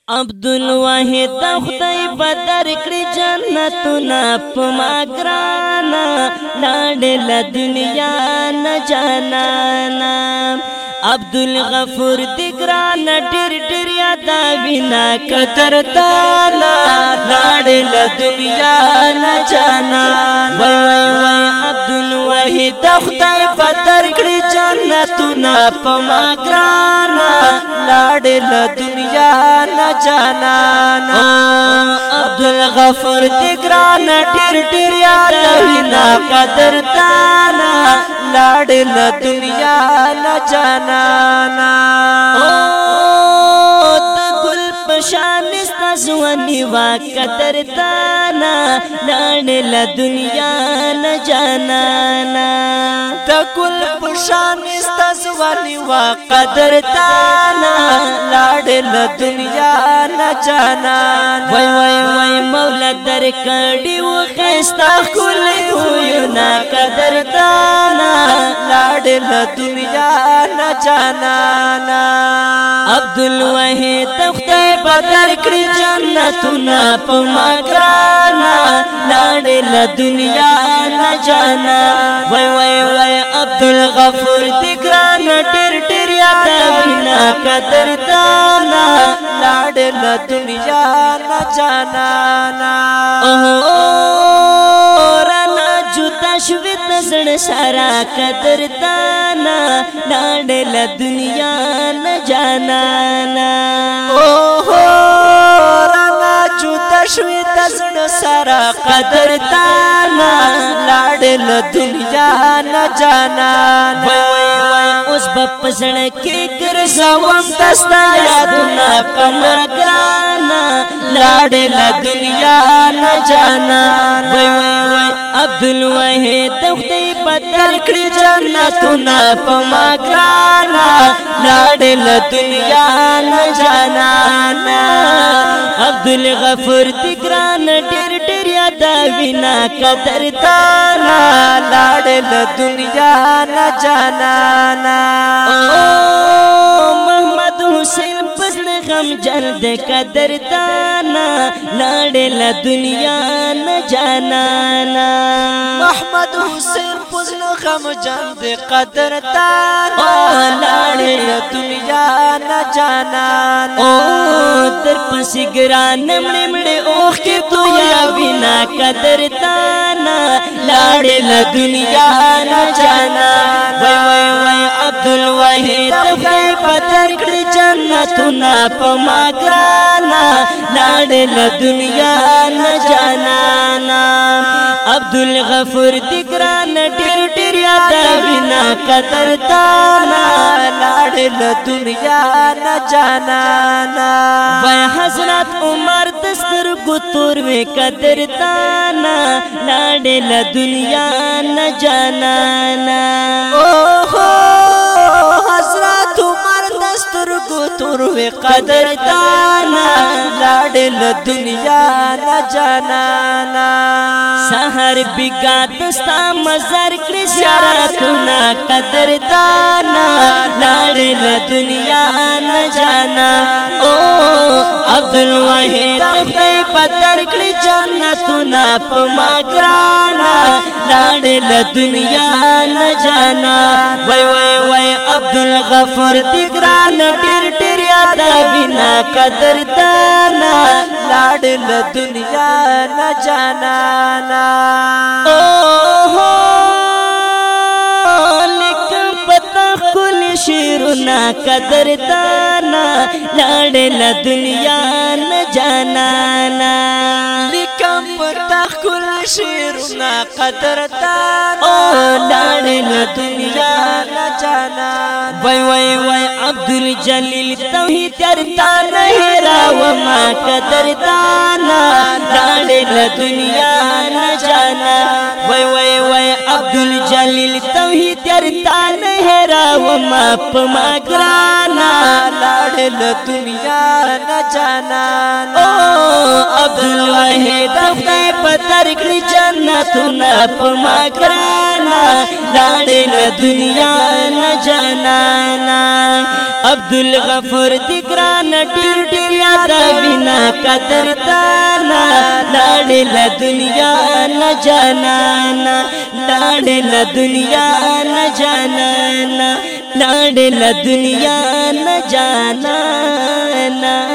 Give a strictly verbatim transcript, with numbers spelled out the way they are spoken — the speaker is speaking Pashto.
عبدالواحد خدای بدر کړی جنتونه په ما ګرانا لاړل دنیا نه جانانا عبدالغفور دی ګران ډېر ډېر یادا وینا قدر تالا لاړل دنیا نه جانانا وای وای وای عبدالواحد خدای بدر کړی جنتونه په ما ګرانا لاړل دنیا نه جانانا عبدالغفور دی ګران ډېر ډېر یادا وینا قدر تالا لاړل دنیا نه جانانا او د ګل پشان ستاسوانی وا قدر تانا لاړل دنیا نه جانانا د ګل پشان ستاسوانی وا قدر تانا لاړل دنیا نه جانانا وای وای وای مولا در کړي و خستا کول یو نا قدر تانا لاړل دنیا نه جانانا عبدالواحد خدای بدر کړی جنتونه په ما ګرانا لاړل دنیا نه جانا وای وای وای عبدالغفور دی ګران ډېر ډېر یادا وینا قدر تانا لاړل دنیا نه جانانا شویت زړه سارا قدر تانا لاړل دنیا نه جانانا اوه رانا جوتا شویت زړه سارا قدر تانا لاړل دنیا نه جانانا وای وای اوس په زړه کې ګرځوم دستا یادونه پمر ګرانا لاړل دنیا نه جانانا وای وای وای عبدالواحد خدای بدر کړی جنتونه په ما ګرانا لاړل دنیا نه جانانا عبدالغفور دی ګران ډېر ډېر یادا وینا قدر تانا لاړل دنیا نه جانانا محمد حسین پسړ غم جلد قدر تانا لاړل دنیا نه جانانا محمد حسین پسړ غم جلد قدر تانا لاړل دنیا نه جانانا او در پسې ګران مړې مړې اوخ کې تویا وینا قدر تانا لاړل دنیا نه جانانا وای وای وای عبدالواحد خدای بدر کړی جنتونه په ما ګرانا لاړل دنیا نه جانانا عبدالغفور دی ګران ډېر ډېر یادا وینا قدر تانا لاړل دنیا نه جانانا وای حضرت عمر دستر ګتور وی قدر تانا لاړل دنیا نه جانانا اوه حضرت عمر دستر ګتور وی قدر تانا لاړل دنیا نه جانانا سحر بګا دستا مزار کړی زیارتونه قدر تانا لاړل دنیا نه جانا او عبدالواحد خدای بدر کړی جنتونه په ما ګرانا لاړل دنیا نه جانا وای وای وای عبدالغفور دی ګران ډېر ډېر یادا وینا قدر تانا لاړل دنیا نه جانانا اوه لیکم پتا کل شیرونه قدر تانا لاړل دنیا نه جانانا لیکم پتا کل شیرونه قدر تانا لاړل دنیا نه جانانا وای وای وای عبدالجلیل توحید درتا نه هیرا و ما قدر تانا لاړل دنیا نه جانا وای وای وای عبدالجلیل توحید درتا نه هیرا و ما په ما ګرانا لاړل دنیا نه جانا او عبدالواحد خدای بدر کړی جنتونه په ما ګرانا لاړل دنیا نه جانانا عبدالغفور دی ګران ډېر ډېر یاد قدردانا لاړې له دنیا نه جانانا لاړې له دنیا نه جانانا لاړې له دنیا نه جانانا